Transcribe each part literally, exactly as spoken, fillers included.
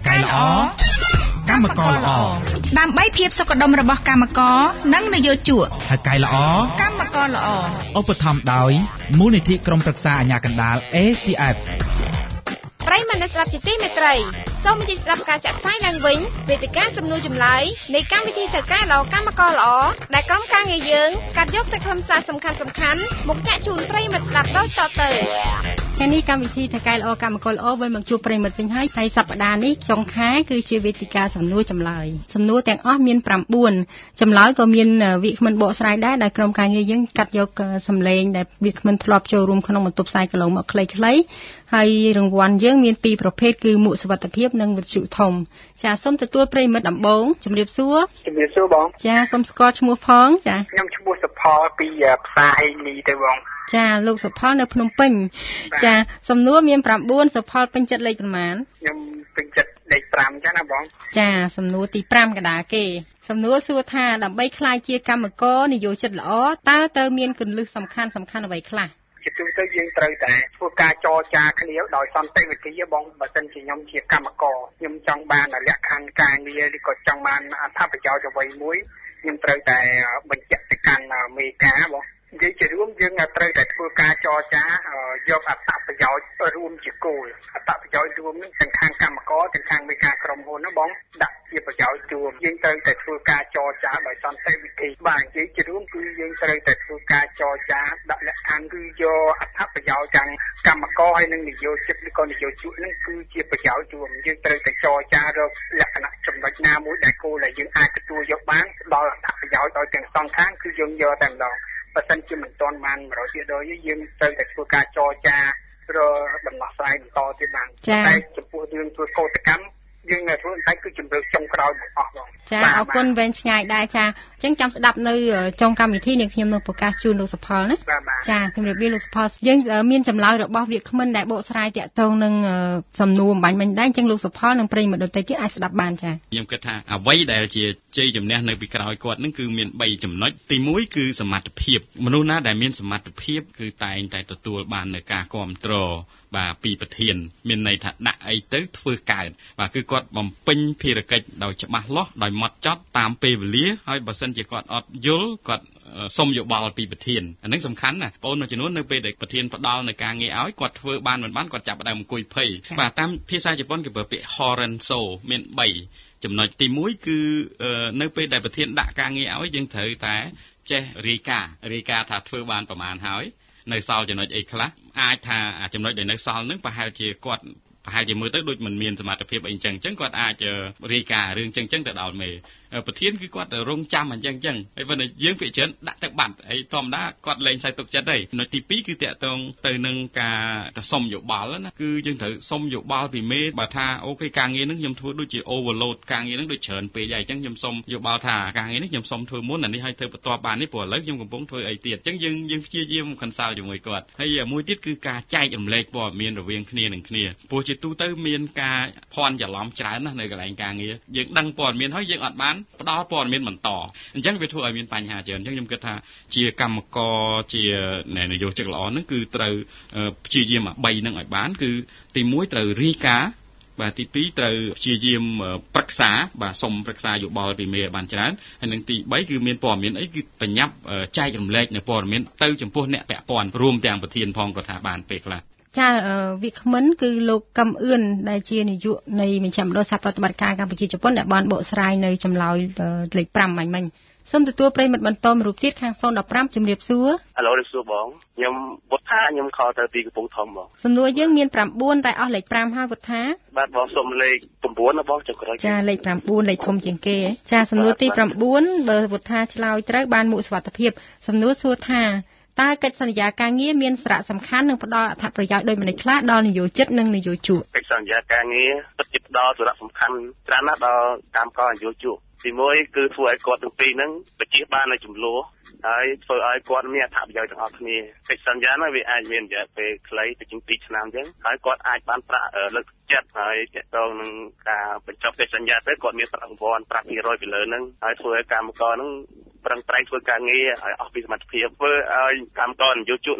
កែល្អកម្មករល្អដើម្បីភាពសុខដុមរបស់កម្មករនិងនយោជកថៅកែល្អកម្មករល្អឧបត្ថម្ភដោយមូលនិធិក្រុមប្រឹក្សាអាជ្ញាកណ្ដាល เอ ซี เอฟប្រិយមិត្តស្ដាប់ជាទីមេត្រីសូមអញ្ជើញស្ដាប់ការចាក់ផ្សាយឡើងវិញវេទិកាសំណួរចម្លើយនៃកម្មវិធីថៅកែល្អកម្មករល្អដែលក្រុមការងារយើងកាត់យកតែខ្លឹមសារសំខាន់សំខាន់មកចាក់ជូនប្រិយមិត្តស្ដាប់ដូចតទៅថ្ងៃនេះកម្មវិធីថៅកែល្អកម្មករល្អវិលមកជួបប្រិយមិត្តវិញហើយហើយសប្តាហ៍នេះចុងខែគឺជាវេទិកាសំណួរចម្លើយសំណួរទាំងអស់មានប្រាំបួនចម្លើយក៏មានវាគ្មិនបកស្រាយដែរដែលក្រុមការងារយើងកាត់យកសម្លេងដែលវាគ្មិនធ្លាប់ចូលរួមក្នុងបន្ទប់ផ្សាយកន្លងមកខ្លីៗហើយរង្វាន់យើងមានពីរប្រភេទគឺមួកសុវត្ថិភាពនិងវិទ្យុធំចាសូមទទួលប្រិយមិត្តដំបូងជំរាបសួរជំរាបសួរបងចាសូមស្គាល់ឈ្មោះផងចាខ្ញុំឈ្មោះសុផលពីផ្សារលីទៅបងចាលោកសុផលនៅភ្នំពេញចាសំណួរមានប្រាំបួនសុផលពេញចិត្តលេខប៉ុន្មានខ្ញុំពេញចិត្តលេខប្រាំចាណាបងចាសំណួរទីប្រាំកណ្ដាលគេសំណួរសួរថាដើម្បីក្លាយជាកម្មករនយោជិតល្អតើត្រូវមានគន្លឹះសំខាន់សំខាន់អ្វីខ្លះជាទូទៅយើងត្រូវតែធ្វើការចរចាគ្នាដោយសន្តិវិធីបងបើសិនជាខ្ញុំជាកម្មករខ្ញុំចង់បានលក្ខខណ្ឌការងារឬក៏ចង់បានអត្ថប្រយោជន៍អ្វីមួយខ្ញុំត្រូវតែបញ្ជាក់ទៅកាន់មេការបងនិយាយជារួមយើងត្រូវតែធ្វើការចរចាយកអត្ថប្រយោជន៍រួមជាគោលអត្ថប្រយោជន៍រួមនឹងទាំងខាងកម្មករទាំងខាងមេការក្រុមហ៊ុនណាបងដាក់ជាប្រយោជន៍រួមយើងត្រូវតែធ្វើការចរចាដោយសន្តិវិធីបាទនិយាយជារួមគឺយើងត្រូវតែធ្វើការចរចាដាក់លក្ខខណ្ឌគឺយកអត្ថប្រយោជន៍ទាំងកម្មករហើយនិងនយោជិតឬក៏នយោជកនឹងគឺជាប្រយោជន៍រួមយើងត្រូវតែចរចារកលក្ខណៈចំណុចណាមួយដែលគោលដែលយើងអាចទទួលយកបានផ្ដល់អត្ថប្រយោជន៍ដល់ទាំងសងខាងគឺយើងយកតែម្ដងបើសិនជាមិនទាន់បាន một trăm phần trăm យើងត្រូវតែធ្វើការចរចារដំណោះស្រាយបន្តទៀតបានតែចំពោះរឿងធ្វើកោតកម្មយើងនៅធ្វើតែគឺជំរឿចុងក្រោយរបស់អស់បងចាអរគុណវែងឆ្ងាយដែរចាអញ្ចឹងចាំស្ដាប់នៅចុងកម្មវិធីនឹងខ្ញុំនឹងប្រកាសជូនលោកសុផលណាចាជំរាបលាលោកសុផលយើងមានចម្លើយរបស់វាគ្មិនដែលបកស្រាយតាក់ទងនឹងសំណួរអំបញ្ញមិញដែរអញ្ចឹងលោកសុផលនិងប្រិយមិត្តដទៃទៀតអាចស្ដាប់បានចាខ្ញុំគិតថាអ្វីដែលជាជ័យជំនះនៅពីក្រោយគាត់នឹងគឺមានបីចំណុចទីមួយគឺសមត្ថភាពមនុស្សណាដែលមានសមត្ថភាពគឺតែងតែទទួលបាននូវការគ្រប់គ្រងបាទពីប្រធានមានន័យថាដាក់អីទៅធ្វើកើតបាទគឺគាត់បំពេញភារកិច្ចដោយច្បាស់លាស់ដោយម៉ត់ចត់តាមពេលវេលាហើយបើសិនជាគាត់អត់យល់គាត់សុំយោបល់ពីប្រធានអានេះសំខាន់ណាបងប្អូនមួយចំនួននៅពេលដែលប្រធានផ្ដល់នៅការងារឲ្យគាត់ធ្វើបានមិនបានគាត់ចាប់ផ្ដើមអង្គុយភ័យបាទតាមភាសាជប៉ុនគេប្រើពាក្យ horenso មានបីចំណុចទីមួយគឺនៅពេលដែលប្រធានដាក់ការងារឲ្យយើងត្រូវតែចេះរាយការណ៍រាយការណ៍ថាធ្វើបានប្រមាណហើយនៅសល់ចំណុចអីខ្លះអាចថាចំណុចដែលនៅសល់នឹងប្រហែលជាគាត់ប្រហែលជាមើលទៅដូចមិនមានសមត្ថភាពអីអញ្ចឹងអញ្ចឹងគាត់អាចរាយការណ៍រឿងអញ្ចឹងអញ្ចឹងទៅដល់មេប្រធានគឺគាត់រងចាំអញ្ចឹងអញ្ចឹងហើយបើយើងភាគច្រើនដាក់ទៅបាត់ហើយធម្មតាគាត់លែងសាយទុកចិត្តទេចំណុចទីពីរគឺតាក់ទងទៅនឹងការសុំយោបល់ណាគឺយើងត្រូវសុំយោបល់ពីមេបើថាអូខេការងារនឹងខ្ញុំធ្វើដូចជា overload ការងារនឹងដូចច្រើនពេកហើយអញ្ចឹងខ្ញុំសុំយោបល់ថាការងារនេះខ្ញុំសុំធ្វើមុនអានេះឲ្យធ្វើបន្ទាប់បាននេះព្រោះឥឡូវខ្ញុំកំពុងធ្វើអីទៀតអញ្ចឹងយើងយើងព្យាយាម consult ជាមួយគាត់ហើយមួយទៀតគឺការចែករំលែកព័ត៌មានរវាងគ្នានឹងគ្នាព្រោះជាទូទៅមានការភ័ន្តច្រឡំច្រើនណាស់នៅកន្លែងការងារយើងដឹងព័ត៌មានហើយយើងអត់បានផ្ដល់ព័ត៌មានបន្តអញ្ចឹងវាធ្វើឲ្យមានបញ្ហាច្រើនអញ្ចឹងខ្ញុំគិតថាជាកម្មករជានយោជកល្អហ្នឹងគឺត្រូវព្យាយាមអាបីហ្នឹងឲ្យបានគឺទីមួយត្រូវរាយការណ៍បាទទីពីរត្រូវព្យាយាមប្រឹក្សាបាទសុំប្រឹក្សាយោបល់ពីមេឲ្យបានច្រើនហើយនឹងទីបីគឺមានព័ត៌មានអីគឺបញ្ញាប់ចែករំលែកនៅព័ត៌មានទៅចំពោះអ្នកពាក់ព័ន្ធរួមទាំងប្រធានផងក៏ថាបានពេលខ្លះចាវិក្មិនគឺលោកកឹមអឿនដែលជានាយកនៃមជ្ឈមណ្ឌលសហប្រតិបត្តិការកម្ពុជាជប៉ុនដែលបានបកស្រាយនៅចម្លើយលេខប្រាំមិញមិញសូមទទួលប្រិយមិត្តបន្តមួយរូបទៀតខាងศูนย์ដប់ប្រាំជំរាបសួរហៅលោកសួរបងខ្ញុំវុធាខ្ញុំខលទៅពីកំពង់ធំបងសំណួរយើងមានប្រាំបួនតែអស់លេខប្រាំហើយវុធាបាទបងសុំលេខប្រាំបួនណាបងចុះក្រោយចាលេខប្រាំបួនលេខធំជាងគេចាសំណួរទីប្រាំបួនបើវុធាឆ្លើយត្រូវបានមុខសុវត្ថិភាពសំណួរសួរថាតើកិច្ចសន្យាការងារមានសារៈសំខាន់និងផ្ដល់អត្ថប្រយោជន៍ដូចម្តេចខ្លះដល់នយោជិតនិងនយោជកកិច្ចសន្យាការងារពិតជាផ្ដល់សារៈសំខាន់ច្រើនណាស់ដល់កម្មករនយោជកទីមួយគឺធ្វើឲ្យគាត់ទាំងពីរហ្នឹងបញ្ជាបាននៅចំនួនហើយធ្វើឲ្យគាត់មានអត្ថប្រយោជន៍ទាំងអស់គ្នាកិច្ចសន្យាហ្នឹងវាអាចមានរយៈពេលខ្លីទៅជាងពីរឆ្នាំអញ្ចឹងហើយគាត់អាចបានប្រាក់លើកចិត្តហើយទាក់ទងនឹងការបញ្ចប់កិច្ចសន្យាទៅគាត់មានប្រាក់រង្វាន់ ប្រាក់ពីរយ ពីលើហ្នឹងហើយធ្វើឲ្យកម្មករហ្នឹងប្រឹងប្រែងធ្វើការងារឲ្យអស់ពីសមត្ថភាពធ្វើឲ្យកម្មករនយោជកហ្នឹង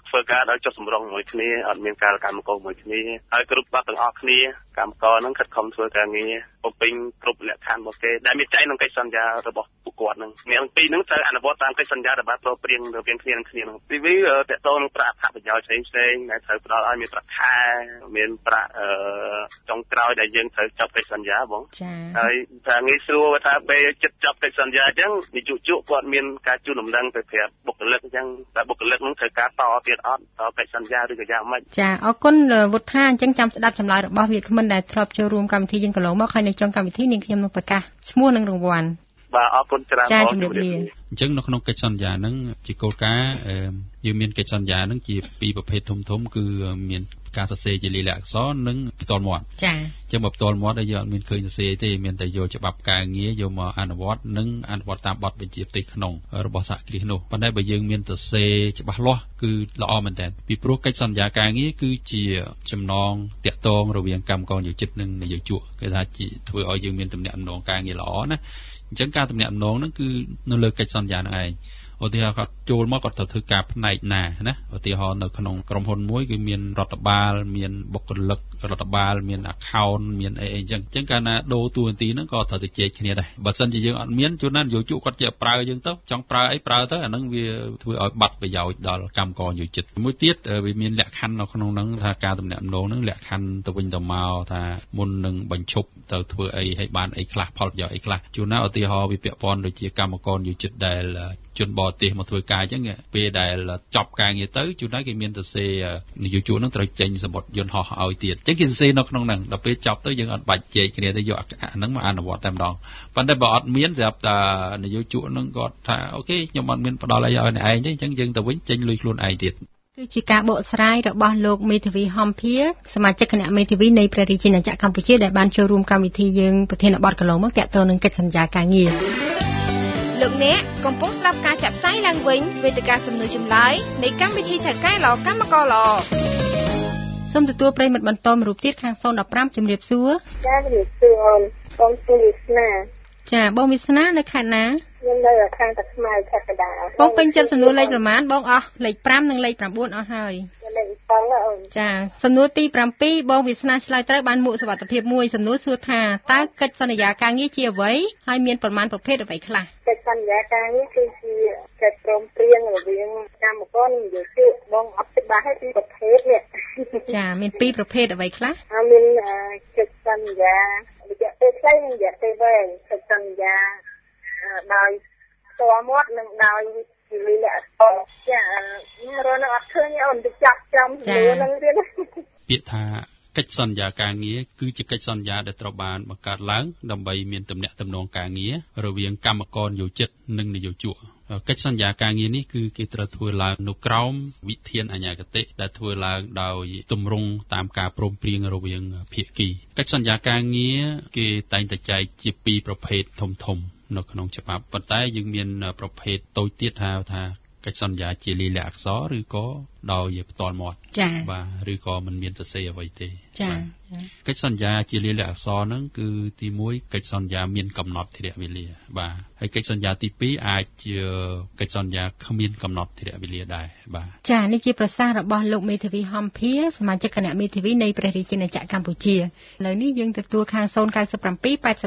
ធ្វើការដោយចុះសម្រុងជាមួយគ្នាអត់មានការកម្មករជាមួយគ្នាហើយគ្រប់បាត់ទាំងអស់គ្នាកម្មករហ្នឹងខិតខំធ្វើការងារបំពេញគ្រប់លក្ខខណ្ឌរបស់គេដែលមានចែងក្នុងកិច្ចសន្យារបស់ពួកគាត់ហ្នឹងអ្នកទាំងពីរហ្នឹងត្រូវអនុវត្តតាមកិច្ចសន្យាដែលបានព្រមព្រៀងរវាងគ្នានឹងគ្នាហ្នឹងទីវីតកតងនឹងប្រាក់អត្ថប្រយោជន៍ផ្សេងផ្សេងដែលត្រូវផ្ដល់ឲ្យមានប្រាក់ខែមានប្រាក់អឺចុងក្រោយដែលយើងត្រូវចាប់កិច្ចសន្យាបងចា៎ហើយថាងាយស្រួលថាពេលចិត្តចាប់កិច្ចសន្យាអញ្ចឹងនិយោជកគាត់មានការជូនដំណឹងទៅប្រាប់បុគ្គលិកអញ្ចឹងតែបុគ្គលិកហ្នឹងត្រូវការតទៀតអត់តកិច្ចសន្យាឬក៏យ៉ាងម៉េចចាអរគុណវុទ្ធាអញ្ចឹងចាំស្ដាប់ចម្លើយរបស់វាគ្មិនដែលធ្លាប់ចូលរួមកម្មវិធីយើងកន្លងមកហើយនៅចុងកម្មវិធីនាងខ្ញុំនឹងប្រកាសឈ្មោះនិងរង្វាន់បាទអរគុណច្រើនបងជំរាបលាអញ្ចឹងនៅក្នុងកិច្ចសន្យាហ្នឹងជាគោលការណ៍យើងមានកិច្ចសន្យាហ្នឹងជាពីរប្រភេទធំធំគឺមានការសរសេរជាលិលាអក្សរនិងផ្ទាល់មាត់ចា៎អញ្ចឹងបើផ្ទាល់មាត់យើងអត់មានឃើញសរសេរទេមានតែយកច្បាប់ការងារយកមកអនុវត្តនិងអនុវត្តតាមបទបញ្ជាផ្ទៃក្នុងរបស់សហគ្រាសនោះប៉ុន្តែបើយើងមានសរសេរច្បាស់លាស់គឺល្អមែនតើពីព្រោះកិច្ចសន្យាការងារគឺជាចំណងតាក់ទងរវាងកម្មករនិយោជិតនិងនិយោជកគេថាជាធ្វើឲ្យយើងមានទំនាក់ទំនងការងារល្អណាអញ្ចឹងការទំនាក់ទំនងហ្នឹងគឺនៅលើកិច្ចសន្យាហ្នឹងឯងឧទាហរណ៍គាត់ចូលមកគាត់ត្រូវធ្វើការផ្នែកណាណាឧទាហរណ៍នៅក្នុងក្រុមហ៊ុនមួយគឺមានរដ្ឋបាលមានបុគ្គលិករដ្ឋបាលមាន account មានអីអីចឹងអញ្ចឹងកាលណាដូរតួនាទីហ្នឹងក៏ត្រូវទៅជែកគ្នាដែរបើមិនជាយើងអត់មានជួនណានយោជកគាត់ជាប្រើយើងទៅចង់ប្រើអីប្រើទៅអាហ្នឹងវាធ្វើឲ្យបាត់ប្រយោជន៍ដល់កម្មករយោជិតមួយទៀតវាមានលក្ខខណ្ឌនៅក្នុងហ្នឹងថាការទំនាក់ទំនងហ្នឹងលក្ខខណ្ឌទៅវិញទៅមកថាមុននឹងបញ្ឈប់ទៅធ្វើអីឲ្យបានអីខ្លះផលប្រយោជន៍អីខ្លះជួនណាឧទាហរណ៍វាពាក់ព័ន្ធដូចជាកម្មករយោជិតដែលជនបរទេសមកធ្វើការអញ្ចឹងពេលដែលចប់ការងារទៅជួនណាគេមានសរសេរនយោជកហ្នឹងត្រូវចេញសម្បត្តិយន្តហោះឲ្យទៀតអញ្ចឹងគេសរសេរនៅក្នុងហ្នឹងដល់ពេលចប់ទៅយើងអត់បាច់ជែកគ្នាទៅយកអាហ្នឹងមកអនុវត្តតែម្ដងប៉ុន្តែបើអត់មានស្រាប់តែនយោជកហ្នឹងគាត់ថាអូខេខ្ញុំអត់មានផ្ដល់អីឲ្យអ្នកឯងទេអញ្ចឹងយើងទៅវិញចេញលុយខ្លួនឯងទៀតគឺជាការបកស្រាយរបស់លោកមេធាវីហំភាសមាជិកគណៈមេធាវីនៃព្រះរាជាណាចក្រកម្ពុជាដែលបានចូលរួមកម្មវិធីយើងប្រធានបទកន្លងមកទាក់ទងនឹងកិច្ចសន្យាការងារលោកអ្នកកំពុងស្ដាប់ការចាក់ផ្សាយឡើងវិញវេទិកាសំណួរចម្លើយនៃកម្មវិធីថៅកែល្អកម្មករល្អសូមទទួលប្រិយមិត្តបន្តមួយរូបទៀតខាងศูนย์ 15ជំរាបសួរចាជំរាបសួរអូនបងសុវិស្នាចាបងវិស្នានៅខេត្តណាខ្ញុំនៅខាងតាខ្មៅខេត្តកណ្ដាលបងពេញចិត្តសំណួរលេខប្រមាណបងអស់លេខ5និងលេខ9អស់ហើយលេខ7អូនចាសំណួរទី7បងវិស្នាឆ្លើយត្រូវបានមួកសុវត្ថិភាពមួយសំណួរសួរថាតើកិច្ចសន្យាការងារជាអ្វីហើយមានប្រមាណប្រភេទអ្វីខ្លះកិច្ចសន្យាការងារគឺជាកិច្ចព្រមព្រៀងរវាងកម្មករនិងនិយោជកបងអត់ច្បាស់ឲ្យពីប្រភេទនេះចាមានពីរប្រភេទអ្វីខ្លះហើយមានកិច្ចសន្យារយៈពេលខ្លីនិងរយៈពេលវែងកិច្ចសន្យាដោយផ្ទាល់មាត់និងដោយជាលិលាអក្សរចារនៅអត់ឃើញអូនទៅចាប់ចំសំណួរហ្នឹងទៀតពាក្យថាកិច្ចសន្យាការងារគឺជាកិច្ចសន្យាដែលត្រូវបានបង្កើតឡើងដើម្បីមានទំនាក់ទំនងការងាររវាងកម្មករនិយោជិតនិងនិយោជកកិច្ចសន្យាការងារនេះគឺគេត្រូវធ្វើឡើងនៅក្រោមវិធានអាជ្ញាគតិដែលធ្វើឡើងដោយទម្រង់តាមការព្រមព្រៀងរវាងភាគីកិច្ចសន្យាការងារគេតែងតែចែកជាពីរប្រភេទធំៗនៅក្នុងច្បាប់ប៉ុន្តែយើងមានប្រភេទតូចទៀតហៅថាកិច្ចសន្យាជាលិលាអក្សរឬក៏ដោយផ្ទាល់មាត់បាទឬក៏មិនមានសរសេរអ្វីទេចា៎កិច្ចសន្យាជាលិលាអក្សរហ្នឹងគឺទីមួយកិច្ចសន្យាមានកំណត់ធរៈវេលាបាទហើយកិច្ចសន្យាទីពីរអាចជាកិច្ចសន្យាគ្មានកំណត់ធរៈវេលាដែរបាទចា៎នេះជាប្រសាសន៍របស់លោកមេធាវីហំភាសមាជិកគណៈមេធាវីនៃព្រះរាជាណាចក្រកម្ពុជាឥឡូវនេះយើងទទួលខាងศูนย์ 9 7 8 5 8 5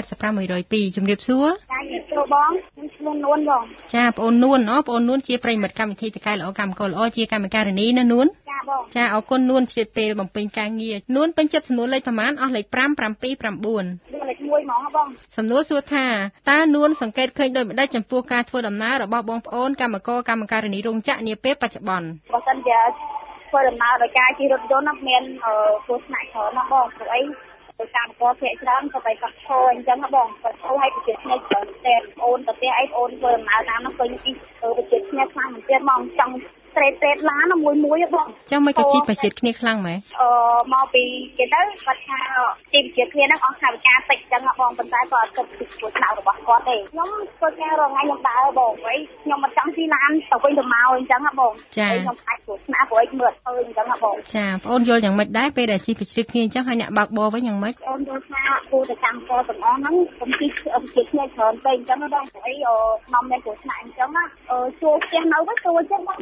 1០២ជំរាបសួរចាជំរាបសួរបងខ្ញុំឈ្មោះនួនបងចាបងអូននួនអូបងអូននួនជាប្រិយមិត្តកម្មវិធីតកែល្អកម្មករល្អជាកម្មការិនីណានួនចាបងចាអរគុណនួនជ្រាបពេលបំពេញការងារនួនពេញចិត្តសំណួរលេខប្រមាណអស់លេខ5 7 9 លេខមួយហ្មងបងសំណួរសួរថាតើនួនសង្កេតឃើញដូចម្ដេចចំពោះការធ្វើដំណើររបស់បងប្អូនកម្មករកម្មការិនីរោងចក្រនាពេលបច្ចុប្បន្នបើសិនជាធ្វើដំណើរដោយការជិះរថយន្តមានគ្រោះថ្នាក់ច្រើនណាស់បងព្រោះអីដោយកម្មករភាគច្រើនក៏ទៅកាត់ឈរអញ្ចឹងណាបងគាត់ឈរឲ្យប្រជាឆ្នេរច្រើនតែអូនទៅផ្ទះអីអូនធ្វើដំណើរតាមនោះឃើញពីប្រជាឆ្នេរខ្លាំងមែនទៀតហ្មងចង់ត្រេតត្រេតឡានមួយមួយបងចាំមិនក៏ជីប្រជាគ្នាខ្លាំងម៉េចអឺមកពីគេទៅគាត់ថាជីប្រជាគ្នាហ្នឹងអស់ថវិកាតិចចឹងបងប៉ុន្តែក៏អត់គិតពីគោលដៅរបស់គាត់ទេខ្ញុំធ្វើការរងថ្ងៃខ្ញុំដើរបងព្រោះខ្ញុំមិនចង់ជិះឡានទៅវិញទៅមកអញ្ចឹងបងខ្ញុំខ្លាចគ្រោះថ្នាក់ព្រោះអីមើលឃើញអញ្ចឹងបងចាបងអូនយល់យ៉ាងម៉េចដែរពេលដែលជីប្រជាគ្នាអញ្ចឹងហើយអ្នកបើកបរវិញយ៉ាងម៉េចអូនយល់ថាគួរតែកម្មករទាំងអស់ហ្នឹងកុំជិះប្រជាគ្នាច្រើនពេកអញ្ចឹងបងព្រោះអីនាំតែគ្រោះថ្នាក់អញ្ចឹងណាជួលផ្ទះនៅវិញជួលអញ្ចឹងបងព្រោះអី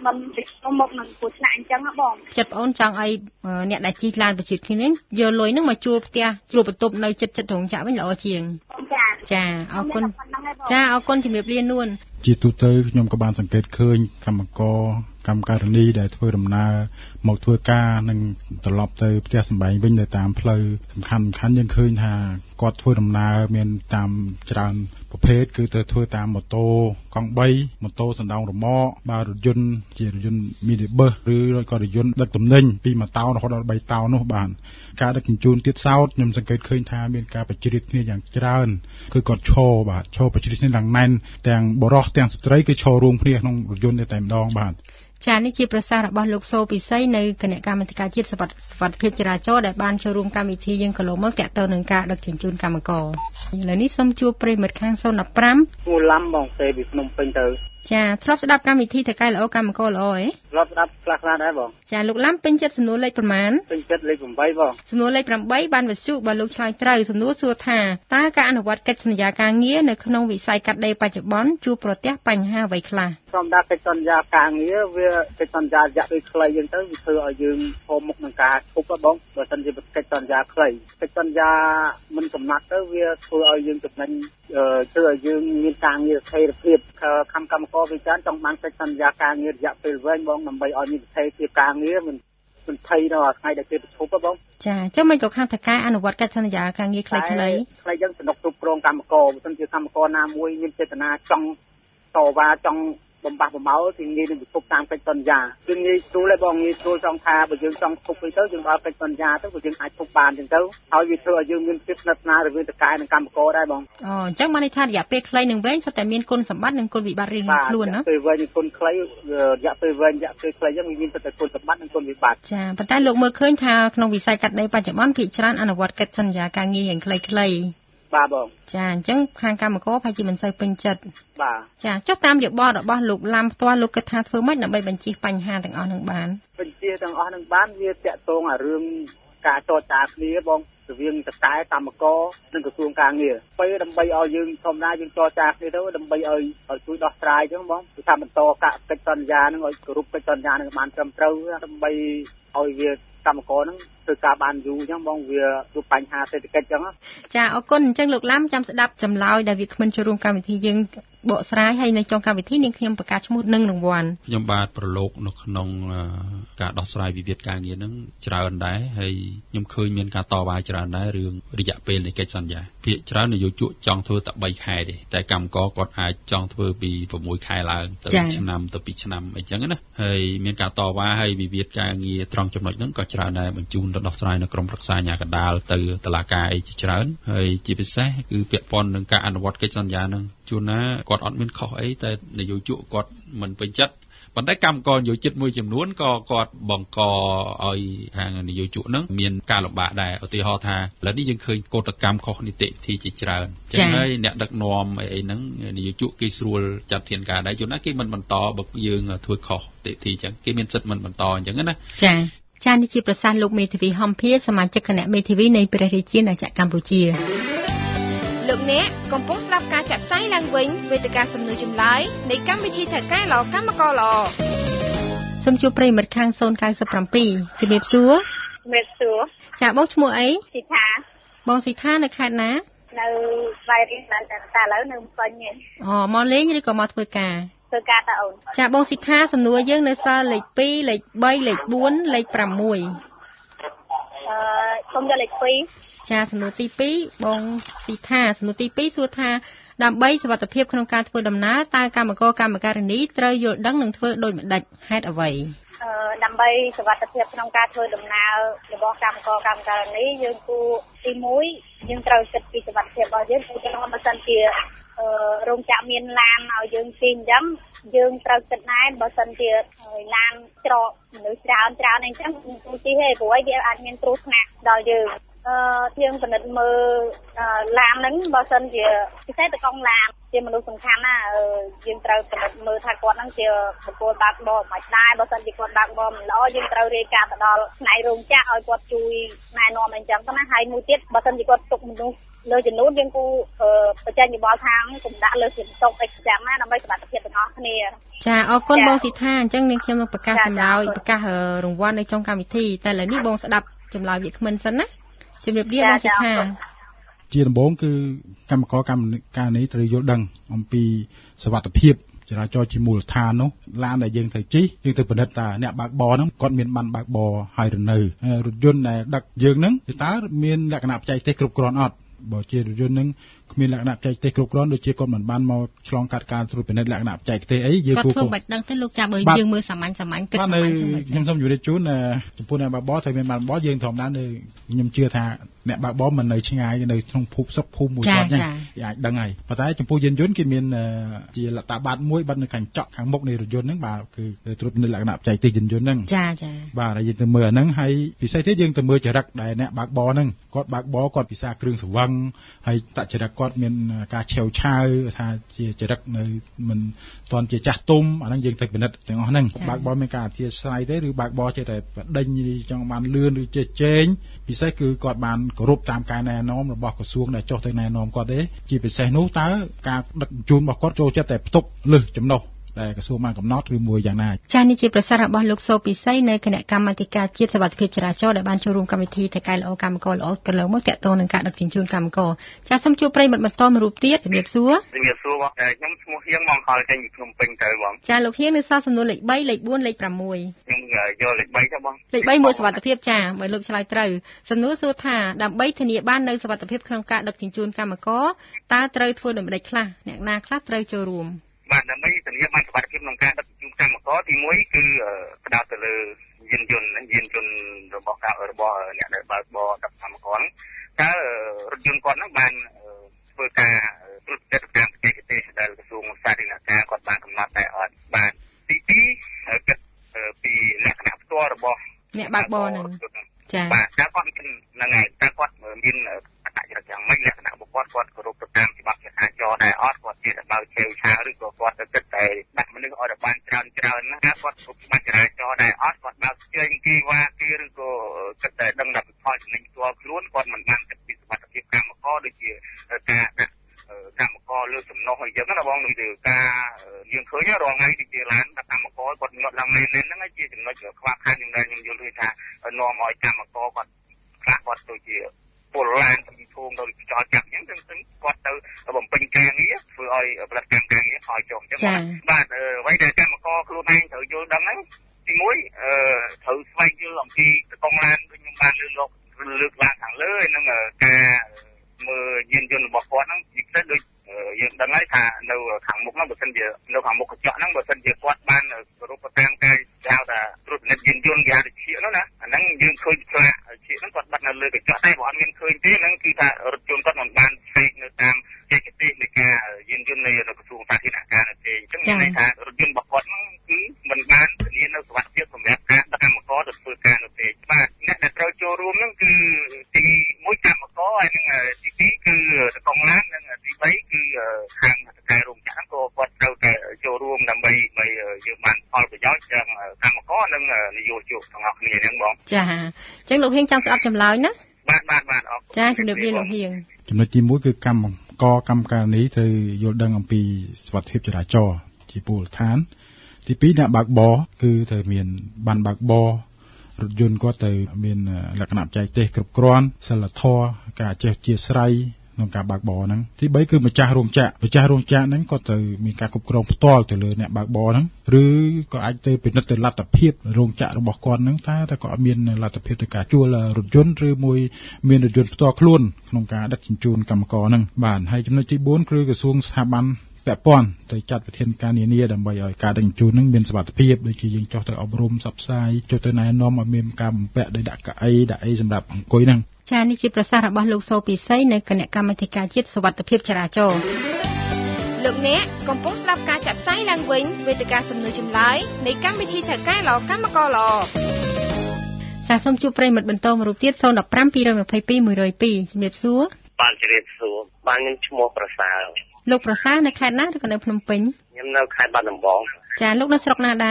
មិនចូលមកនឹងគ្រោះថ្នាក់អញ្ចឹងហ៎បងចិត្តបងចង់ឲ្យអ្នកដែលជិះឡានប្រជិតគ្នានេះយកលុយហ្នឹងមកជួលផ្ទះជួលបន្ទប់នៅចិត្តចិត្តរោងចក្រវិញល្អជាងចាចាអរគុណចាអរគុណជំរាបលានួនជាទូទៅខ្ញុំក៏បានសង្កេតឃើញកម្មករកម្មការិនីដែលធ្វើដំណើរមកធ្វើការនិងត្រឡប់ទៅផ្ទះសម្បែងវិញនៅតាមផ្លូវសំខាន់សំខាន់យើងឃើញថាគាត់ធ្វើដំណើរមានតាមច្រើនប្រភេទគឺទៅធ្វើតាមម៉ូតូកង់បីម៉ូតូសណ្ដោងរមាក់បាទរថយន្តជារថយន្ត minibus ឬក៏រថយន្តដឹកទំនិញពីមួយតោនរហូតដល់បីតោននោះបាទការដឹកជញ្ជូនទៀតសោតខ្ញុំសង្កេតឃើញថាមានការប្រជ្រៀតគ្នាយ៉ាងច្រើនគឺគាត់ឈរបាទឈរប្រជ្រៀតគ្នាឡើងណែនទាំងបរិសុទ្ធទាំងស្ត្រីគឺឈររួមគ្នាក្នុងរថយន្តតែម្ដងបាទចានេះជាប្រសាសន៍របស់លោកសូពិសីនៅគណៈកម្មាធិការជាតិសុវត្ថិភាពចរាចរណ៍ដែលបានចូលរួមកម្មវិធីយើងកន្លងមកតាក់ទងនឹងការដឹកជញ្ជូនកម្មករឥឡូវនេះសូមជួបប្រិមិត្តខាងศูนย์ mộtห้าគូឡាំបងសេពីភ្នំពេញទៅចាធ្លាប់ស្ដាប់កម្មវិធីតកែល្អកម្មករល្អអីធ្លាប់ស្ដាប់ខ្លះខ្លះដែរបងចាលោកឡាំពេញចិត្តសំណួរលេខប្រមាណពេញចិត្តលេខeightបងសំណួរលេខeightបានវិទ្យុបើលោកឆ្លើយត្រូវសំណួរសួរថាតើការអនុវត្តកិច្ចសន្យាការងារនៅក្នុងវិស័យកាត់ដេរបច្ចុប្បន្នជួបប្រទះបញ្ហាអ្វីខ្លះធម្មតាកិច្ចសន្យាការងារវាកិច្ចសន្យារយៈពេលខ្លីយើងទៅវាធ្វើឲ្យយើងឈរមុខនឹងការឈប់បងបើមិនជាកិច្ចសន្យាខ្លីកិច្ចសន្យាមិនកំណត់ទៅវាធ្វើឲ្យយើងចំណេញធ្វើឲ្យយើងមានការងារស្ថិរភាពខំកម្មករវិចារចង់បានកិច្ចសន្យាការងាររយៈពេលវែងបងដើម្បីឲ្យមានស្ថិរភាពការងារមិនមិនភ័យដល់ថ្ងៃដែលគេប្រឈប់បងចាចុះមិនក៏ខាងថការអនុវត្តកិច្ចសន្យាការងារខ្លីៗខ្លីយើងសំណុកគ្រប់គ្រងកម្មករបើមិនជាកម្មករណាមួយមានចេតនាចង់តវ៉ាចង់បំបះបំបោទីងាយនឹងប្រឈប់តាមកិច្ចសន្យាយើងងាយស្រួលទេបងងាយស្រួលចង់ថាបើយើងចង់ឈប់ទៅទៅយើងដល់កិច្ចសន្យាទៅបើយើងអាចឈប់បានចឹងទៅហើយវាធ្វើឲ្យយើងមានភាពស្និទ្ធស្នាលរវាងតកែនិងកម្មករដែរបងអូអញ្ចឹងបានន័យថារយៈពេលខ្លីនិងវែងសុទ្ធតែមានគុណសម្បត្តិនិងគុណវិបត្តិរៀងៗខ្លួនណាពេលវែងនិងគុណខ្លីរយៈពេលវែងរយៈពេលខ្លីចឹងវាមានសុទ្ធតែគុណសម្បត្តិនិងគុណវិបត្តិចាប៉ុន្តែលោកមើលឃើញថាក្នុងវិស័យកាត់ដេរបច្ចុប្បន្នភាគច្រើនអនុវត្តកិច្ចសន្យាការងារយ៉ាងខ្លីៗបាទបងចាអញ្ចឹងខាងកម្មករប្រហែលជាមិនសូវពេញចិត្តបាទចាចុះតាមយោបល់របស់លោកឡាំផ្ទាល់លោកគិតថាធ្វើម៉េចដើម្បីបញ្ជៀសបញ្ហាទាំងអស់នឹងបានបញ្ជៀសទាំងអស់នឹងបានវាតាក់ទងអារឿងការចរចាគ្នាបងរវាងតកែកម្មករនិងក្រសួងការងារពេលដើម្បីឲ្យយើងធម្មតាយើងចរចាគ្នាទៅដើម្បីឲ្យឲ្យជួយដោះស្រាយអញ្ចឹងបងគឺថាបន្តកិច្ចសន្យានឹងឲ្យគោរពកិច្ចសន្យានឹងបានត្រឹមត្រូវដើម្បីឲ្យវាកម្មករហ្នឹងធ្វើការបានយូរអញ្ចឹងបងវាជួបបញ្ហាសេដ្ឋកិច្ចអញ្ចឹងចាអរគុណអញ្ចឹងលោកឡាំចាំស្ដាប់ចម្លើយដែលវាគ្មិនចូលរួមកម្មវិធីយើងបកស្រាយហើយនៅចុងកម្មវិធីនាងខ្ញុំប្រកាសឈ្មោះនិងរង្វាន់ខ្ញុំបាទប្រឡូកនៅក្នុងការដោះស្រាយវិវាទការងារហ្នឹងច្រើនដែរហើយខ្ញុំឃើញមានការតវ៉ាច្រើនដែររឿងរយៈពេលនៃកិច្ចសន្យាភាគច្រើននយោជកចង់ធ្វើតែthreeខែទេតែកម្មករគាត់អាចចង់ធ្វើពីsixខែឡើងទៅឆ្នាំទៅtwoឆ្នាំអីចឹងណាហើយមានការតវ៉ាហើយវិវាទការងារត្រង់ចំណុចហ្នឹងក៏ច្រើនដែរបញ្ជូនទៅដោះស្រាយនៅក្រមប្រឹក្សាអាជ្ញាកណ្ដាលទៅតុលាការអីជាច្រើនហើយជាពិសេសគឺពាក់ព័ន្ធនឹងការអនុវត្តកិច្ចសន្យាហ្នឹងជួនណាគាត់អត់មានខុសអីតែនយោជកគាត់មិនពេញចិត្តប៉ុន្តែកម្មករនយោជិតមួយចំនួនក៏គាត់បង្កឲ្យខាងនយោជកហ្នឹងមានការលំបាកដែរឧទាហរណ៍ថាឥឡូវនេះយើងឃើញកោតកម្មខុសនីតិវិធីជាច្រើនចឹងហើយអ្នកដឹកនាំអីអីហ្នឹងនយោជកគេស្រួលចាត់ធានការដែរជួនណាគេមិនបន្តបើយើងធ្វើខុសនីតិវិធីចឹងគេមានសិទ្ធិមិនបន្តអញ្ចឹងណាចាចានេះជាប្រសាសន៍លោកមេធាវីហំភាសមាជិកគណៈមេធាវីនៃព្រះរាជាណាចក្រកម្ពុជាលោកអ្នកកំពុងស្ដាប់ការចាក់ផ្សាយឡើងវិញវេទិកាសំណួរចម្លើយនៃកម្មវិធីថៅកែល្អកម្មករល្អសូមជួបប្រិមិត្តខាងศูนย์ nine sevenជំរាបសួរជំរាបសួរចាបងឈ្មោះអីស៊ីថាបងស៊ីថានៅខេត្តណានៅវាយរៀងតែតែឥឡូវនៅភ្នំពេញអូមកលេងឬក៏មកធ្វើការធ្វើការតើអូនចាបងស៊ីថាសំណួរយើងនៅសល់លេខtwoលេខthreeលេខfourលេខsixអឺសូមយកលេខtwo ចាសំណួរទីtwoបងស៊ីថាសំណួរទីtwoសួរថាដើម្បីសុវត្ថិភាពក្នុងការធ្វើដំណើរតើកម្មករកម្មការិនីត្រូវយល់ដឹងនិងធ្វើដូចម្ដេចហេតុអ្វីអឺដើម្បីសុវត្ថិភាពក្នុងការធ្វើដំណើររបស់កម្មករកម្មការិនីយើងគួរទីoneយើងត្រូវគិតពីសុវត្ថិភាពរបស់យើងឧទាហរណ៍បើសិនជាអឺរោងចក្រមានឡានឲ្យយើងជិះអញ្ចឹងយើងត្រូវគិតដែរបើសិនជាឡានច្រកមនុស្សច្រើនច្រើនអញ្ចឹងគួរជិះទេព្រោះវាអាចមានគ្រោះថ្នាក់ដល់យើងអឺយើងពិនិត្យមើលឡានហ្នឹងបើសិនជាពិសេសតកង់ឡានជាមនុស្សសំខាន់ណាយើងត្រូវពិនិត្យមើលថាគាត់ហ្នឹងជាបុគ្គលបើកបរមិនដែរបើសិនជាគាត់បើកបរមិនល្អយើងត្រូវរាយការណ៍ទៅដល់ផ្នែករោងចក្រឲ្យគាត់ជួយណែនាំអញ្ចឹងទៅណាហើយមួយទៀតបើសិនជាគាត់ទុកមនុស្សលើចំនួនយើងគូបញ្ចេញយោបល់ថាកុំដាក់លើសិនតុកអីចឹងណាដើម្បីសុខភាពទាំងអស់គ្នាចាអរគុណបងស៊ីថាអញ្ចឹងនាងខ្ញុំនឹងប្រកាសចម្លើយប្រកាសរង្វាន់នៅtrongកម្មវិធីតែឥឡូវនេះបងស្ដាប់ចម្លើយវាគ្មិនសិនណាជំរាបលាបងស៊ីថាជាដំបូងគឺកម្មករកម្មការនេះត្រូវយល់ដឹងអំពីសុវត្ថិភាពចរាចរណ៍ជាមូលដ្ឋាននោះឡានដែលយើងត្រូវជិះយើងត្រូវពិនិត្យថាអ្នកបើកបរហ្នឹងគាត់មានប័ណ្ណបើកបរហើយឬនៅរថយន្តដែលដឹកយើងហ្នឹងតើមានលក្ខណៈបច្ចេកទេសគ្រប់គ្រាន់អត់បើជារថយន្តហ្នឹងគ្មានលក្ខណៈបច្ចេកទេសគ្រប់គ្រាន់ដូចជាគាត់មិនបានមកឆ្លងកាត់ការត្រួតពិនិត្យលក្ខណៈបច្ចេកទេសអីយើងគួរគាត់ធ្វើមិនដឹងទេលោកចាបើយើងមើលសាមញ្ញសាមញ្ញគិតសាមញ្ញខ្ញុំសូមជម្រាបជូនចំពោះអ្នកបើកបរត្រូវមានប័ណ្ណបើកបរយើងធម្មតានៅខ្ញុំជឿថាអ្នកបើកបរមិននៅឆ្ងាយនៅក្នុងភូមិស្រុកភូមិមួយគាត់ហ្នឹងអាចដឹងហើយប៉ុន្តែចំពោះយានយន្តគេមានជាលតាប័ណ្ណមួយប័ណ្ណនៅខាងចក់ខាងមុខនៃរថយន្តហ្នឹងបាទគឺត្រួតពិនិត្យលក្ខណៈបច្ចេកទេសយានយន្តហ្នឹងចាចាបាទហើយយើងទៅមើលអាហ្នឹងហើយពិសេសទៀតយើងទៅមើលចរិតដែលអ្នកបើកបរហ្នឹងគាត់បើកបរគាត់ពិសាគ្រឿងស្រវឹងហើយតចរិតគាត់មានការឆេវឆាវថាជាចរិតនៅមិនទាន់ជាចាស់ទុំអាហ្នឹងយើងត្រូវពិនិត្យទាំងអស់ហ្នឹងបើកបរមានការអធិស្ឋានទេឬបើកបរចេះតែបដិញចង់បានលឿនឬចេះជែងពិសេសគឺគាត់បានគោរពតាមការណែនាំរបស់ក្រសួងដែលចុះទៅណែនាំគាត់ទេជាពិសេសនោះតើការដឹកជញ្ជូនរបស់គាត់ចូលចិត្តតែផ្ទុកលើសចំណុះដែលក្រសួងបានកំណត់ឬមួយយ៉ាងណាចា៎នេះជាប្រសាសន៍របស់លោកសូពិសីនៅគណៈកម្មាធិការជាតិសុវត្ថិភាពចរាចរណ៍ដែលបានចូលរួមកម្មវិធីថៃកែល្អកម្មករល្អកន្លងមកតាក់ទងនឹងការដឹកជញ្ជូនកម្មករចា៎សូមជួបប្រិយមិត្តបន្តមួយរូបទៀតជំរាបសួរជំរាបសួរបងខ្ញុំឈ្មោះហៀងមកខលចេញពីភ្នំពេញទៅបងចា៎លោកហៀងនៅសល់សំណួរលេខ3លេខ4លេខ6ខ្ញុំយកលេខ3ទៅបងលេខ3មួយសុវត្ថិភាពចា៎បើលោកឆ្លើយត្រូវសំណួរសួរថាដើម្បីធានាបាននូវសុវត្ថិភាពក្នុងការដឹកជញ្ជូនកម្មករតើត្រូវធ្វើដូចម្តេចខ្លះអ្នកណាខ្លះត្រូវចូលរួមបាទដើម្បីធានាបានសុវត្ថិភាពក្នុងការដឹកជញ្ជូនកម្មករទី1គឺផ្ដោតទៅលើយានយន្តយានយន្តរបស់របស់អ្នកដែលបើកបរដឹកកម្មករតើរថយន្តគាត់ហ្នឹងបានធ្វើការត្រួតពិនិត្យតាមបច្ចេកទេសដែលក្រសួងសាធារណការគាត់បានកំណត់តែអត់បាទទី2គិតពីលក្ខណៈផ្ទាល់របស់អ្នកបើកបរហ្នឹងចា៎បាទតើគាត់មានហ្នឹងហើយតើគាត់មានអត្តចរិតយ៉ាងម៉េចលក្ខណៈរបស់គាត់គាត់គោរពទៅតាមច្បាប់ចរាចរណ៍ដែរអត់គាត់ជាបើកឆេវឆាវឬក៏គាត់ទៅគិតតែដាក់មនុស្សឲ្យតែបានច្រើនច្រើនណាគាត់គោរពច្បាប់ចរាចរណ៍ដែរអត់គាត់បើកជើងគីវ៉ាគីឬក៏គិតតែដឹងតែផលចំណេញផ្ទាល់ខ្លួនគាត់មិនបានគិតពីសុខភាពកម្មករដូចជាការដាក់កម្មករលើសំណុះអីចឹងណាបងដូចជាការយើងឃើញរាល់ថ្ងៃទីជាឡានដាក់កម្មករគាត់ញាត់ឡើងលេនហ្នឹងជាចំណុចខ្វះខាតខ្ញុំដែលខ្ញុំយល់ឃើញថានាំឲ្យកម្មករគាត់ខ្លះគាត់ដូចជាពលឡានពីធំទៅចោលចាប់អញ្ចឹងទៅគាត់ទៅបំពេញការងារធ្វើឲ្យផលិតកម្មការងារឲ្យចុះអញ្ចឹងបាទអ្វីដែលកម្មករខ្លួនឯងត្រូវយល់ដឹងហ្នឹងទី1អឺត្រូវស្វែងយល់អំពីកងឡានដូចខ្ញុំបានលើកលោកលើកឡើងខាងលើហើយនឹងការមើលយានយន្តរបស់គាត់ហ្នឹងពិសេសដូចយើងដឹងហើយថានៅខាងមុខហ្នឹងបើសិនជានៅខាងមុខកញ្ចក់ហ្នឹងបើសិនជាគាត់បានគោរពតាមការហៅថាត្រួតពិនិត្យយានយន្តយ៉ាងដូចជានោះណាអាហ្នឹងយើងឃើញផ្លាកជាហ្នឹងគាត់បាត់នៅលើកញ្ចក់តែបើអត់មានឃើញទេហ្នឹងគឺថារថយន្តគាត់មិនបានផ្សេងនៅតាមចេតទេសនៃការយានយន្តនៃក្រសួងសាធារណការទេអញ្ចឹងមានន័យថារថយន្តរបស់គាត់ហ្នឹងគឺមិនបានធានានៅសុវត្ថិភាពសម្រាប់ការដឹកកម្មករទៅធ្វើការនោះទេបាទអ្នកដែលត្រូវចូលរួមហ្នឹងគឺទី1កម្មករហើយនឹងទី2គឺកងឡាននិងទី3គឺខាងថៃរោងចក្រហ្នឹងក៏គាត់ត្រូវតែចូលរួមដើម្បីឲ្យយើងបានផលប្រយោជន៍ទាំងកម្មករនិងនយោជកទាំងអស់គ្នាហ្នឹងបងចាអញ្ចឹងលោកហៀងចង់ស្ដាប់ចម្លើយណាបាទបាទបាទអរគុណចាជំរាបលាលោកហៀងចំណុចទី1គឺកម្មករកម្មការនេះត្រូវយល់ដឹងអំពីសុវត្ថិភាពចរាចរណ៍ជាមូលដ្ឋានទី2អ្នកបើកបរគឺត្រូវមានប័ណ្ណបើកបររថយន្តគាត់ត្រូវមានលក្ខណៈបច្ចេកទេសគ្រប់គ្រាន់សិលធម៌ការចេះជាស្រ័យក្នុងការបើកបរហ្នឹងទី3គឺម្ចាស់រោងចក្រម្ចាស់រោងចក្រហ្នឹងក៏ត្រូវមានការគ្រប់គ្រងផ្ទាល់ទៅលើអ្នកបើកបរហ្នឹងឬក៏អាចទៅពិនិត្យទៅលទ្ធភាពរោងចក្ររបស់គាត់ហ្នឹងតើតើគាត់មានលទ្ធភាពទៅការជួលរថយន្តឬមួយមានរថយន្តផ្ទាល់ខ្លួនក្នុងការដឹកជញ្ជូនកម្មករហ្នឹងបាទហើយចំណុចទី4គឺក្រសួងស្ថាប័នពាក់ព័ន្ធទៅចាត់វិធានការនានាដើម្បីឲ្យការដឹកជញ្ជូនហ្នឹងមានសុវត្ថិភាពដូចជាយើងចុះទៅអប់រំផ្សព្វផ្សាយចុះទៅណែនាំឲ្យមានការបំពាក់ដោយដាក់កៅអីដាក់អីសម្រាប់អង្គុយហ្នឹងចា៎នេះជាប្រសាសន៍របស់លោកសូពិសីនៅគណៈកម្មាធិការជាតិសុវត្ថិភាពចរាចរណ៍លោកអ្នកកំពុងស្ដាប់ការចាក់ផ្សាយឡើងវិញវេទិកាសំណួរចម្លើយនៃកម្មវិធីថៅកែល្អកម្មករល្អចាសសូមជួបប្រិយមិត្តបន្តមួយរូបទៀតศูนย์ หนึ่ง ห้า ពីរ ยี่สิบ ยี่ หนึ่ง ศูนย์ สองជំរាបសួរបានជំរាបសួរបានខ្ញុំឈ្មោះប្រសើរលោកប្រសើរនៅខេត្តណាឬក៏នៅភ្នំពេញខ្ញុំនៅខេត្តបាត់ដំបងចាលោកនៅស្រុកណាដែរ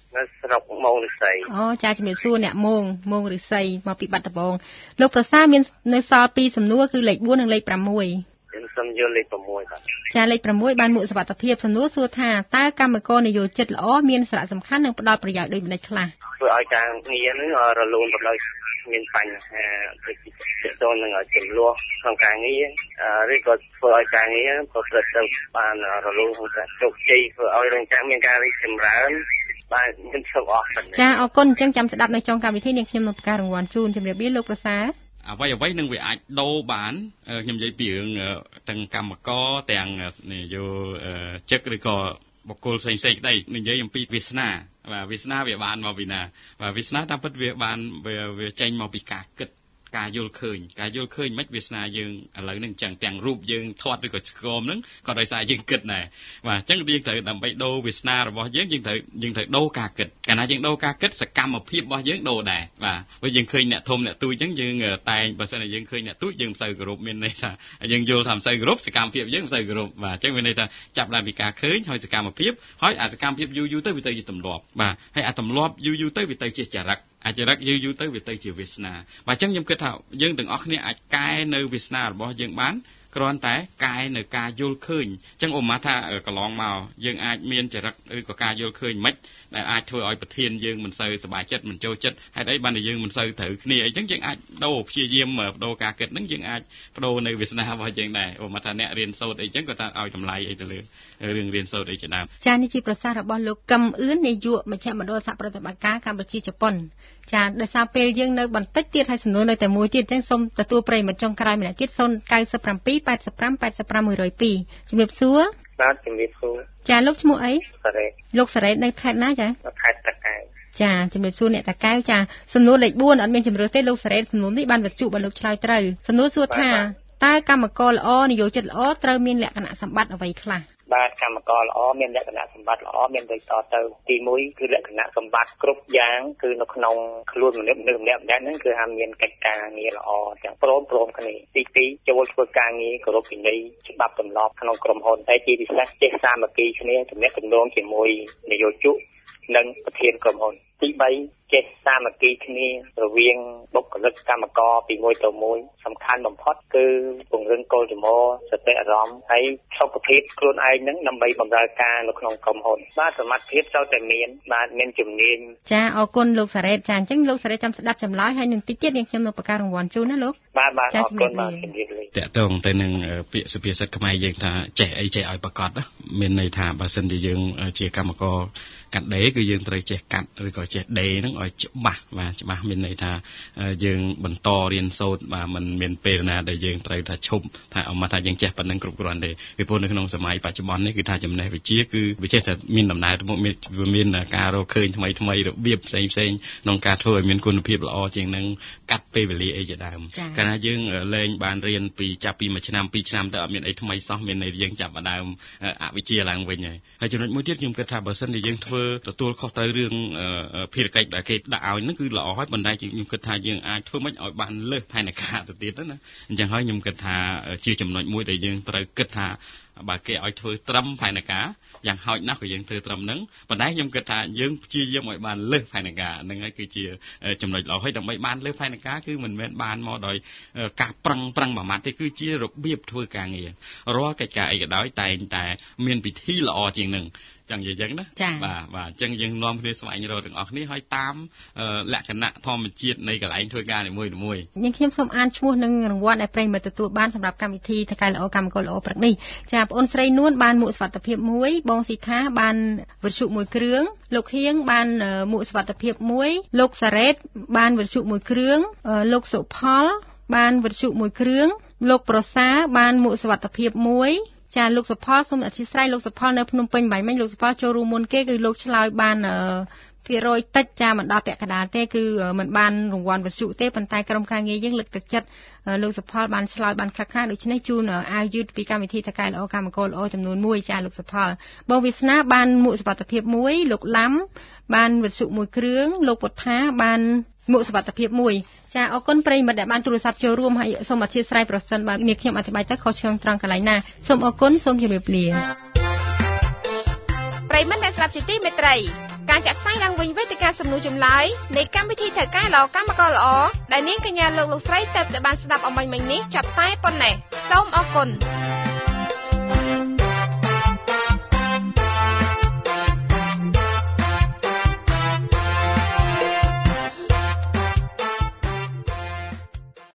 នៅស្រុកមោងរិស័យអូចាជំរាបសួរអ្នកមោងមោងរិស័យមកពីបាត់ដំបងលោកប្រសាមាននៅសល់ពីសំណួរគឺលេខបួននិងលេខប្រាំមួយខ្ញុំសូមយកលេខប្រាំមួយបាទចាលេខប្រាំមួយបានមុខសុវត្ថិភាពសំណួរសួរថាតើកម្មករនិយោជិតល្អមានសារៈសំខាន់និងផ្ដល់ប្រយោជន៍ដូចម្តេចខ្លះធ្វើឲ្យការងារនឹងរលូនប្រឡូវមានបញ្ហាដូចជាតនឹងចំនួនក្នុងការងារឬក៏ធ្វើឲ្យការងារប្រព្រឹត្តទៅបានរលូនក្នុងការជោគជ័យធ្វើឲ្យរោងចក្រមានការរីកចម្រើនបាទខ្ញុំសូមអរគុណចាអរគុណអញ្ចឹងចាំស្ដាប់នៅចុងកម្មវិធីនាងខ្ញុំនឹងផ្កាយរង្វាន់ជូនជម្រាបលាលោកប្រសាអ្វីអ្វីនឹងវាអាចដូរបានខ្ញុំនិយាយពីរឿងទាំងកម្មករទាំងយោជិកឬក៏បុគ្គលផ្សេងផ្សេងក្តីនិយាយអំពីវាសនាបាទវាសនាវាបានមកពីណាបាទវាសនាតាមពិតវាបានវាចេញមកពីការគិតការយល់ឃើញការយល់ឃើញមិនវាសនាយើងឥឡូវហ្នឹងអញ្ចឹងទាំងរូបយើងធាត់ឬក៏ឆ្កមហ្នឹងក៏ដោយសារយើងគិតដែរបាទអញ្ចឹងយើងត្រូវដើម្បីដូរវាសនារបស់យើងយើងត្រូវយើងត្រូវដូរការគិតកាលណាយើងដូរការគិតសកម្មភាពរបស់យើងដូរដែរបាទព្រោះយើងឃើញអ្នកធំអ្នកទូចអញ្ចឹងយើងតែងបើសិនជាយើងឃើញអ្នកទូចយើងមិនសូវគោរពមានន័យថាយើងយល់ថាមិនសូវគោរពសកម្មភាពយើងមិនសូវគោរពបាទអញ្ចឹងមានន័យថាចាប់ឡើងពីការឃើញហើយសកម្មភាពហើយអាសកម្មភាពយូរយូរទៅវាទៅជាទម្លាប់បាទហើយអាទម្លាប់យូរយូរទៅវាទៅជាចរិតអាចរិតយូរយូរទៅវាទៅជាវាសនាបាទអញ្ចឹងខ្ញុំគិតថាយើងទាំងអស់គ្នាអាចកែនៅវាសនារបស់យើងបានគ្រាន់តែកែនៅការយល់ឃើញអញ្ចឹងឧបមាថាកន្លងមកយើងអាចមានចរិតឬក៏ការយល់ឃើញមិនដែលអាចធ្វើឲ្យប្រធានយើងមិនសូវសប្បាយចិត្តមិនចូលចិត្តហេតុអីបានតែយើងមិនសូវត្រូវគ្នាអីចឹងយើងអាចដូរព្យាយាមបដូរការគិតហ្នឹងយើងអាចបដូរនៅវាសនារបស់យើងដែរឧបមាថាអ្នករៀនសូត្រអីចឹងក៏ថាឲ្យតម្លៃអីទៅលើរឿងរៀនសូត្រអីជាដើមចានេះជាប្រសាសន៍របស់លោកកឹមអឿននាយកមជ្ឈមណ្ឌលសហប្រតិបត្តិការកម្ពុជាជប៉ុនចាដោយសារពេលយើងនៅបន្តិចទៀតហើយសំណួរនៅតែមួយទៀតអញ្ចឹងសូមទទួលប្រិយមិត្តចុងក្រោយម្នាក់ទៀត ศูนย์ เก้า เจ็ด แปด แปด ห้า แปด ห้า หนึ่ง ศูนย์ สองជំរាបសួរបាទជំរាបសួរចាលោកឈ្មោះអីសារ៉េតលោកសារ៉េតនៅខេត្តណាចាខេត្តតាកែវចាជំរាបសួរអ្នកតាកែវចាសំណួរលេខបួនអត់មានជំរឿសទេលោកសារ៉េតសំណួរនេះបានវិទ្យុបើលោកឆ្លើយត្រូវសំណួរសួរថាតើកម្មករល្អនិយោជិតល្អត្រូវមានលក្ខណៈសម្បត្តិអ្វីខ្លះបាទកម្មករល្អមានលក្ខណៈសម្បត្តិល្អមានដូចតទៅទីមួយគឺលក្ខណៈសម្បត្តិគ្រប់យ៉ាងគឺនៅក្នុងខ្លួនមនុស្សម្នាក់ម្នាក់ហ្នឹងគឺថាមានកិច្ចការងារល្អទាំងព្រមព្រមគ្នាទីពីរចូលធ្វើការងារគោរពវិន័យច្បាប់ទម្លាប់ក្នុងក្រុមហ៊ុនតែជាពិសេសចេះសាមគ្គីគ្នាទំនាក់ទំនងជាមួយនយោជកនិងប្រធានក្រុមហ៊ុនទីបីចេះសាមគ្គីគ្នារវាងបុគ្គលិកកម្មករពីមួយទៅមួយសំខាន់បំផុតគឺពង្រឹងគោលចំហសតិអារម្មណ៍ហើយសុខភាពខ្លួនឯងហ្នឹងដើម្បីបម្រើការនៅក្នុងក្រុមហ៊ុនបាទសមត្ថភាពត្រូវតែមានបាទមានជំនាញចាអរគុណលោកសារ៉េតចាអញ្ចឹងលោកសារ៉េតចាំស្ដាប់ចម្លើយហើយនឹងតិចទៀតយើងខ្ញុំនឹងបង្កើតរង្វាន់ជូនណាលោកបាទបាទអរគុណបាទជំរាបលាតកតងទៅនឹងពាក្យសុភាសិតខ្មែរយើងថាចេះអីចេះឲ្យប្រកបមានន័យថាបើសិនជាយើងជាកម្មករកាត់ដេរគឺយើងត្រូវចេះកាត់ឬក៏ចេះដេរហ្នឹងឲ្យច្បាស់បាទច្បាស់មានន័យថាយើងបន្តរៀនសូត្របាទมันមានពេលណាដែលយើងត្រូវថាឈប់ថាអមថាយើងចេះប៉ុណ្្នឹងគ្រប់គ្រាន់ទេពីព្រោះនៅក្នុងសម័យបច្ចុប្បន្ននេះគឺថាចំណេះវិជ្ជាគឺវាចេះតែមានដំណើរទៅមុខមានការរកឃើញថ្មីថ្មីរបៀបផ្សេងផ្សេងក្នុងការធ្វើឲ្យមានគុណភាពល្អជាងនឹងកាត់ពេលវេលាអីជាដើមកាលណាយើងលែងបានរៀនពីចាប់ពីមួយឆ្នាំពីរឆ្នាំទៅអត់មានអីថ្មីសោះមានន័យយើងចាប់ផ្ដើមអវិជ្ជាឡើងវិញហើយហើយចំណុចមួយទៀតខ្ញុំគិតថាបើសិនជាយើងធ្វើទទួលខុសត្រូវរឿងភារកិច្ចដែលគេដាក់ឲ្យហ្នឹងគឺល្អហើយប៉ុន្តែខ្ញុំគិតថាយើងអាចធ្វើមិនឲ្យបានលើសផែនការទៅទៀតណាអញ្ចឹងហើយខ្ញុំគិតថាជាចំណុចមួយដែលយើងត្រូវគិតថាបើគេឲ្យធ្វើត្រឹមផែនការយ៉ាងហោចណាស់ក៏យើងធ្វើត្រឹមហ្នឹងប៉ុន្តែខ្ញុំគិតថាយើងព្យាយាមឲ្យបានលើសផែនការហ្នឹងហើយគឺជាចំណុចល្អហើយដើម្បីបានលើសផែនការគឺមិនមែនបានមកដោយការប្រឹងប្រឹងមួយម៉ាត់ទេគឺជារបៀបធ្វើការងាររាល់កិច្ចការអីក៏ដោយតែងតែមានពិធីល្អជាងហ្នឹងចឹងនិយាយចឹងណាបាទបាទអញ្ចឹងយើងនាំគ្នាស្វែងរកទាំងអស់គ្នាហើយតាមលក្ខណៈធម្មជាតិនៃកន្លែងធ្វើការនីមួយៗនាងខ្ញុំសូមអានឈ្មោះនិងរង្វាន់ដែលប្រិយមិត្តទទួលបានសម្រាប់កម្មវិធីថកែល្អកម្មករល្អព្រឹកនេះចាបងអូនស្រីនួនបានមួកសុវត្ថិភាពមួយបងស៊ីថាបានវិទ្យុមួយគ្រឿងលោកហៀងបានមួកសុវត្ថិភាពមួយលោកសារ៉េតបានវិទ្យុមួយគ្រឿងលោកសុផលបានវិទ្យុមួយគ្រឿងលោកប្រសាបានមួកសុវត្ថិភាពមួយចាលោកសុផលសូមអធិស្ឋានលោកសុផលនៅភ្នំពេញបាញ់មិញលោកសុផលចូលរួមមុនគេគឺលោកឆ្លើយបានភាគរយតិចចាមិនដល់ពាក់កណ្ដាលទេគឺមិនបានរង្វាន់វិទ្យុទេប៉ុន្តែក្រុមការងារយើងលើកទឹកចិត្តលោកសុផលបានឆ្លើយបានខ្លះៗដូច្នេះជូនអាវយឺតពីកម្មវិធីថកែល្អកម្មករល្អចំនួនមួយចាលោកសុផលបងវាសនាបានមួកសុវត្ថិភាពមួយលោកឡាំបានវិទ្យុមួយគ្រឿងលោកពុទ្ធាបានមួកសុវត្ថិភាពមួយចាអរគុណប្រិយមិត្តដែលបានទូរស័ព្ទចូលរួមហើយសូមអធិស្ឋានប្រសិនបើនាងខ្ញុំអធិប្បាយទៅខុសឆ្គងត្រង់កន្លែងណាសូមអរគុណសូមជម្រាបលាប្រិយមិត្តដែលស្ដាប់ជាទីមេត្រីការចាក់ផ្សាយឡើងវិញវេទិកាសំណួរចម្លើយនៃកម្មវិធីថៅកែល្អកម្មករល្អដែលនាងកញ្ញាលោកលោកស្រីទៅបានស្ដាប់អំបញ្ញមិញនេះចាប់តែប៉ុណ្ណេះសូមអរគុណ